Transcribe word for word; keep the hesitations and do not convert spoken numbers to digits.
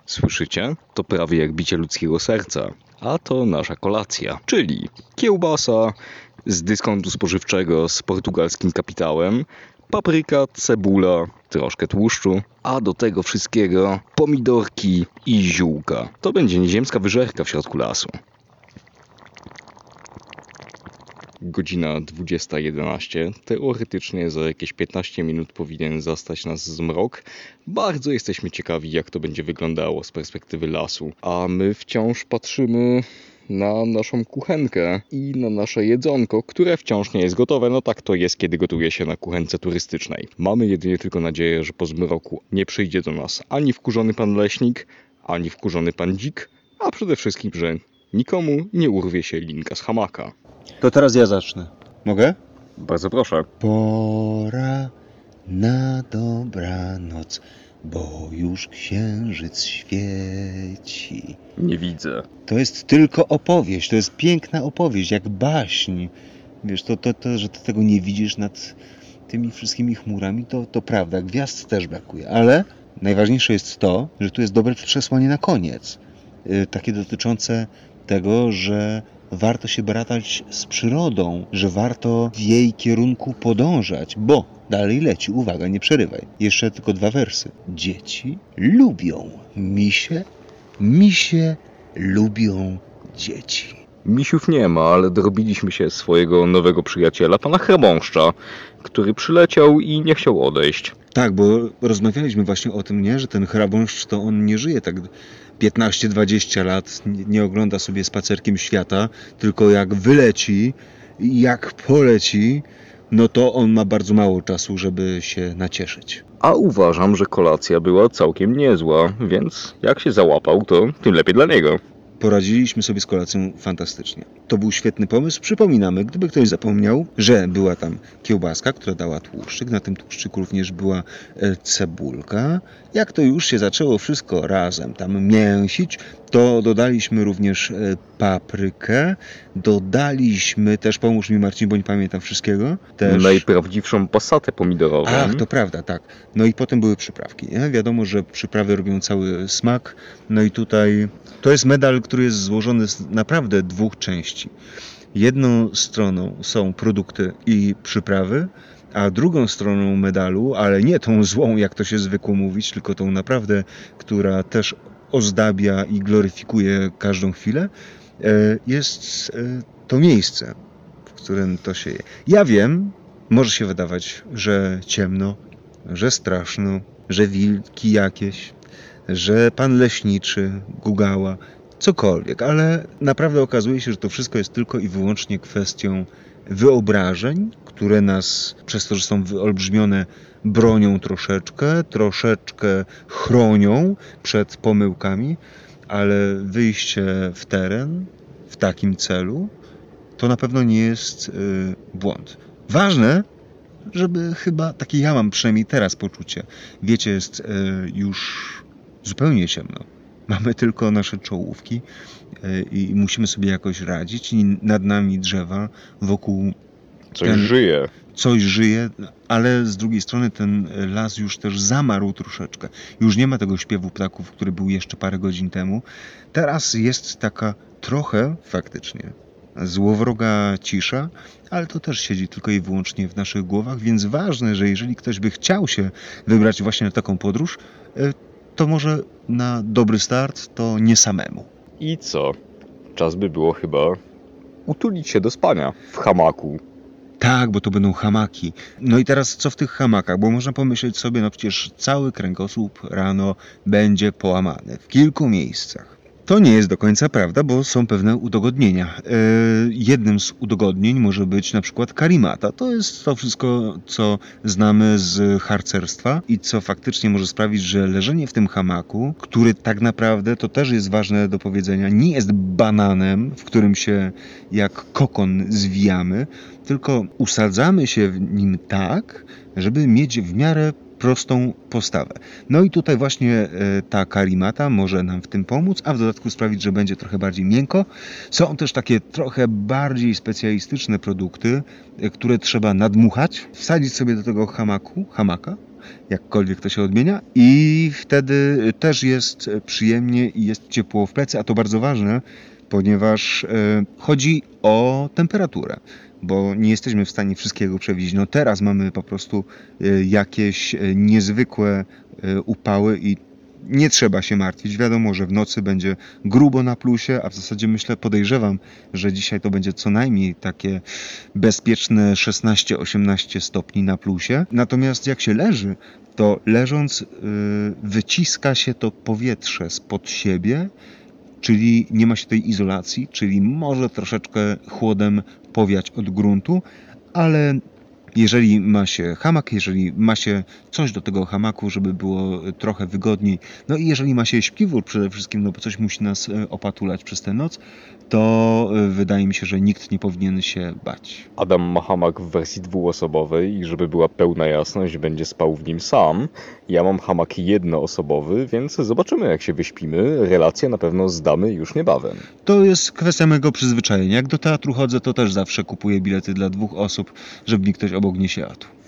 Słyszycie? To prawie jak bicie ludzkiego serca. A to nasza kolacja, czyli kiełbasa z dyskontu spożywczego z portugalskim kapitałem, papryka, cebula, troszkę tłuszczu, a do tego wszystkiego pomidorki i ziółka. To będzie nieziemska wyżerka w środku lasu. Godzina dwudziesta jedenaście. Teoretycznie za jakieś piętnaście minut powinien zastać nas zmrok. Bardzo jesteśmy ciekawi, jak to będzie wyglądało z perspektywy lasu. A my wciąż patrzymy na naszą kuchenkę i na nasze jedzonko, które wciąż nie jest gotowe. No tak to jest, kiedy gotuje się na kuchence turystycznej. Mamy jedynie tylko nadzieję, że po zmroku nie przyjdzie do nas ani wkurzony pan leśnik, ani wkurzony pan dzik, a przede wszystkim, że nikomu nie urwie się linka z hamaka. To teraz ja zacznę. Mogę? Bardzo proszę. Pora na dobranoc, bo już księżyc świeci. Nie widzę. To jest tylko opowieść, to jest piękna opowieść, jak baśń. Wiesz, to, to, to że ty tego nie widzisz nad tymi wszystkimi chmurami, to, to prawda, gwiazd też brakuje. Ale najważniejsze jest to, że tu jest dobre przesłanie na koniec. Yy, takie dotyczące tego, że warto się bratać z przyrodą, że warto w jej kierunku podążać, bo dalej leci, uwaga, nie przerywaj. Jeszcze tylko dwa wersy. Dzieci lubią misie, misie lubią dzieci. Misiów nie ma, ale dorobiliśmy się swojego nowego przyjaciela, pana Chrabąszcza, który przyleciał i nie chciał odejść. Tak, bo rozmawialiśmy właśnie o tym, nie, że ten chrabąszcz to on nie żyje tak piętnaście dwadzieścia lat, nie ogląda sobie spacerkiem świata, tylko jak wyleci, jak poleci, no to on ma bardzo mało czasu, żeby się nacieszyć. A uważam, że kolacja była całkiem niezła, więc jak się załapał, to tym lepiej dla niego. Poradziliśmy sobie z kolacją fantastycznie. To był świetny pomysł. Przypominamy, gdyby ktoś zapomniał, że była tam kiełbaska, która dała tłuszczyk. Na tym tłuszczyku również była cebulka. Jak to już się zaczęło wszystko razem tam mięsić, to dodaliśmy również paprykę. Dodaliśmy też, pomóż mi Marcin, bo nie pamiętam wszystkiego. Też... Najprawdziwszą pasatę pomidorową. Ach, to prawda, tak. No i potem były przyprawki. Nie? Wiadomo, że przyprawy robią cały smak. No i tutaj to jest medal, który jest złożony z naprawdę dwóch części. Jedną stroną są produkty i przyprawy, a drugą stroną medalu, ale nie tą złą, jak to się zwykło mówić, tylko tą naprawdę, która też ozdabia i gloryfikuje każdą chwilę, jest to miejsce, w którym to się je. Ja wiem, może się wydawać, że ciemno, że straszno, że wilki jakieś, że pan leśniczy gugała, cokolwiek, ale naprawdę okazuje się, że to wszystko jest tylko i wyłącznie kwestią wyobrażeń, które nas przez to, że są wyolbrzymione, bronią troszeczkę, troszeczkę chronią przed pomyłkami, ale wyjście w teren w takim celu to na pewno nie jest yy, błąd. Ważne, żeby chyba, takie ja mam przynajmniej teraz poczucie, wiecie, jest yy, już zupełnie ciemno. Mamy tylko nasze czołówki yy, i musimy sobie jakoś radzić i nad nami drzewa, wokół Coś ten, żyje. Coś żyje, ale z drugiej strony ten las już też zamarł troszeczkę. Już nie ma tego śpiewu ptaków, który był jeszcze parę godzin temu. Teraz jest taka trochę faktycznie złowroga cisza, ale to też siedzi tylko i wyłącznie w naszych głowach, więc ważne, że jeżeli ktoś by chciał się wybrać właśnie na taką podróż, to może na dobry start to nie samemu. I co? Czas by było chyba utulić się do spania w hamaku. Tak, bo to będą hamaki. No i teraz co w tych hamakach? Bo można pomyśleć sobie, no przecież cały kręgosłup rano będzie połamany w kilku miejscach. To nie jest do końca prawda, bo są pewne udogodnienia. Yy, jednym z udogodnień może być na przykład karimata. To jest to wszystko, co znamy z harcerstwa i co faktycznie może sprawić, że leżenie w tym hamaku, który tak naprawdę, to też jest ważne do powiedzenia, nie jest bananem, w którym się jak kokon zwijamy, tylko usadzamy się w nim tak, żeby mieć w miarę prostą postawę. No i tutaj właśnie ta karimata może nam w tym pomóc, a w dodatku sprawić, że będzie trochę bardziej miękko. Są też takie trochę bardziej specjalistyczne produkty, które trzeba nadmuchać, wsadzić sobie do tego hamaku, hamaka jakkolwiek to się odmienia. I wtedy też jest przyjemnie i jest ciepło w plecy, a to bardzo ważne, ponieważ e, chodzi o temperaturę, bo nie jesteśmy w stanie wszystkiego przewidzieć. No teraz mamy po prostu e, jakieś e, niezwykłe e, upały i nie trzeba się martwić. Wiadomo, że w nocy będzie grubo na plusie, a w zasadzie myślę, podejrzewam, że dzisiaj to będzie co najmniej takie bezpieczne szesnaście osiemnaście stopni na plusie. Natomiast jak się leży, to leżąc yy, wyciska się to powietrze spod siebie, czyli nie ma się tej izolacji, czyli może troszeczkę chłodem powiać od gruntu, ale jeżeli ma się hamak, jeżeli ma się coś do tego hamaku, żeby było trochę wygodniej, no i jeżeli ma się śpiwór przede wszystkim, no bo coś musi nas opatulać przez tę noc, to wydaje mi się, że nikt nie powinien się bać. Adam ma hamak w wersji dwuosobowej i żeby była pełna jasność, będzie spał w nim sam. Ja mam hamak jednoosobowy, więc zobaczymy, jak się wyśpimy. Relacje na pewno zdamy już niebawem. To jest kwestia mego przyzwyczajenia. Jak do teatru chodzę, to też zawsze kupuję bilety dla dwóch osób, żeby mi ktoś obok nie siadł.